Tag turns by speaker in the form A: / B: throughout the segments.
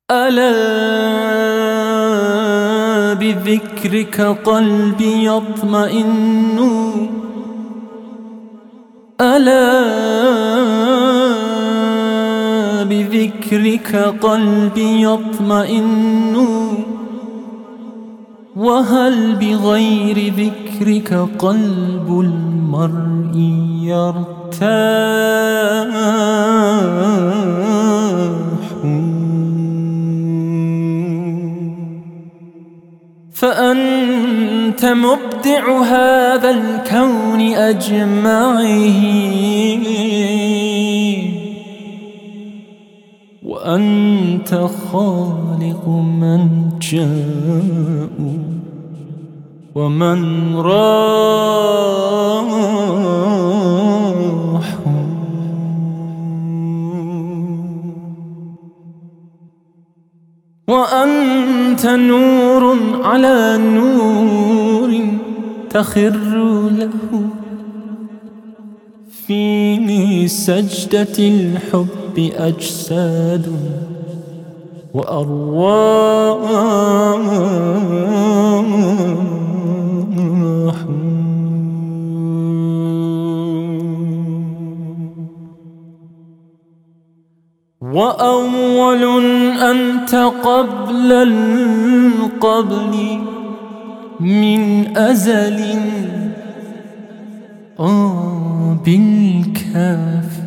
A: ألا بذكرك قلبي يطمئن، ألا بذكرك قلبي يطمئن، وهل بغير ذكرك قلب المرء يرتاح؟ فأنت مبدع هذا الكون أجمعه، وأنت خالق من جاء ومن راح. وأنت نور على نور تخر له في سجدة الحب أجساد وأرواح. وأول أنت قبل القبل من أزل، بالكاف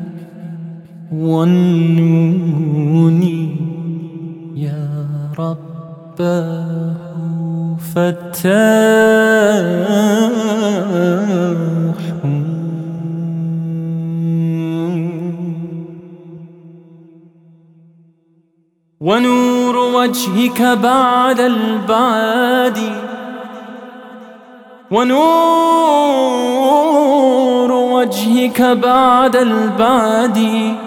A: والنون يا رباه فتاح. ونور وجهك بعد البعد، ونور وجهك بعد البعد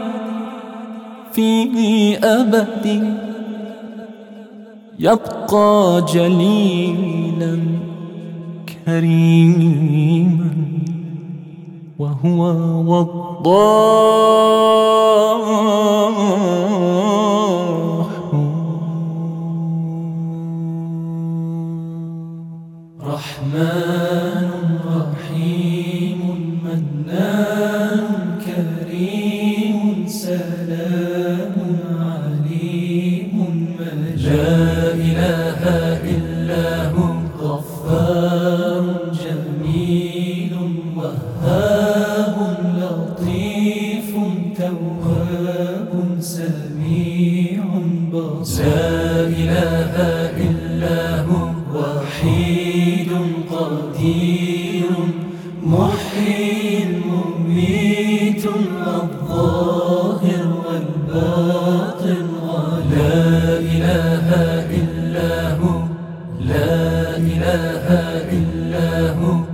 A: في أبد يبقى جليلا كريما، وهو وضاح. رحمن رحيم منان كريم سلام عليم مجيد، لا إله إلا هو غفار جميل وهاب لطيف تواب سميع بصير، لا إله إلا هو وحيد قدير محيي مميت الظاهر والباطن، لا إله إلا هو، لا إله إلا هو.